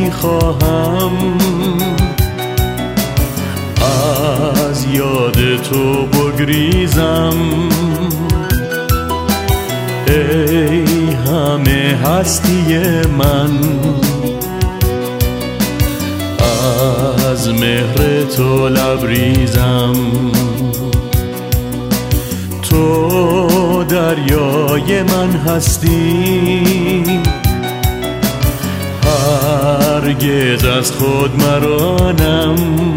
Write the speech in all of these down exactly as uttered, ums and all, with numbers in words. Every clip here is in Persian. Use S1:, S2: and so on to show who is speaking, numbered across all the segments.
S1: نمیخواهم از یاد تو بگریزم. ای همه هستی من، از مهر تو لبریزم. تو دریای من هستی، هرگز از خود مرانم.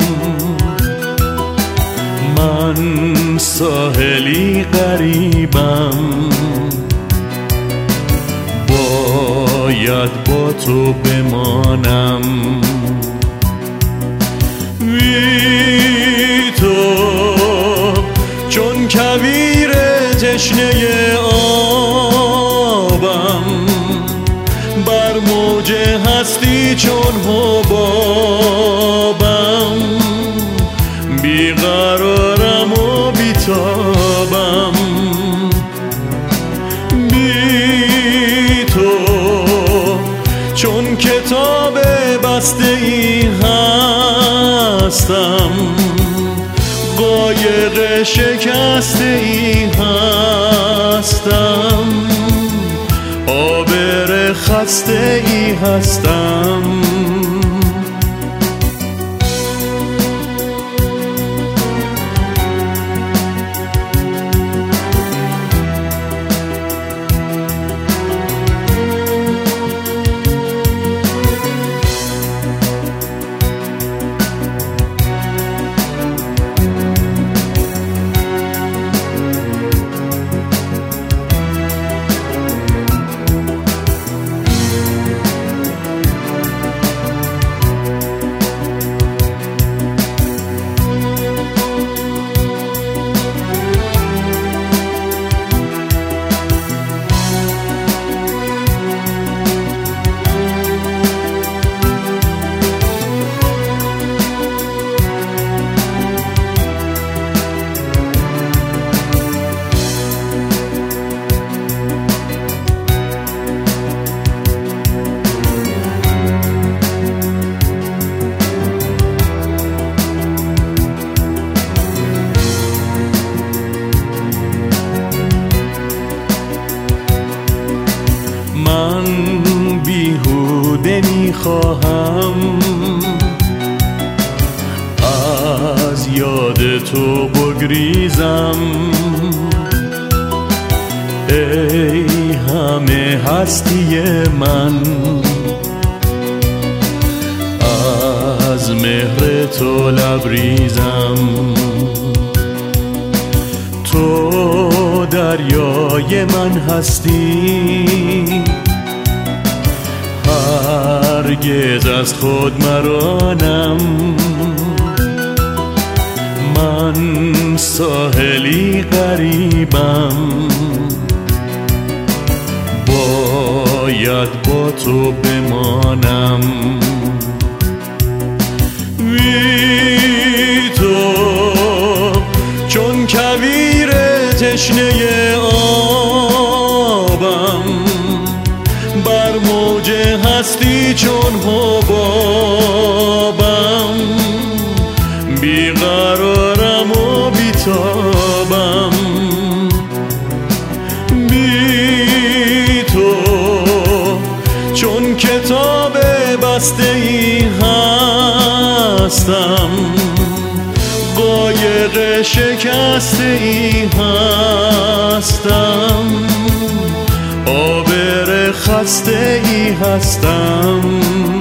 S1: من ساحلی غریبم، باید با تو بمانم. بی تو چون کویر تشنه آبم، بر موج هستی چون حبابم. بیقرارم و بیتابم. بی تو چون کتاب بسته ای هستم، قایق شکسته ای هستم، آبر خسته ای هستم. من بیهوده میخواهم از یاد تو بگریزم. ای همه هستی من، از مهر تو لبریزم. تو دریای من هستی، هرگز از خود مرانم. من ساحلی غریبم، باید با تو بمانم. بی تو چون کویر تشنه آبم، بر موج هستی چون حبابم. بیقرارم و بیتابم. بی تو چون کتاب بسته ای هستم، قایق شکسته ای هستم، آبر خسته ای هستم.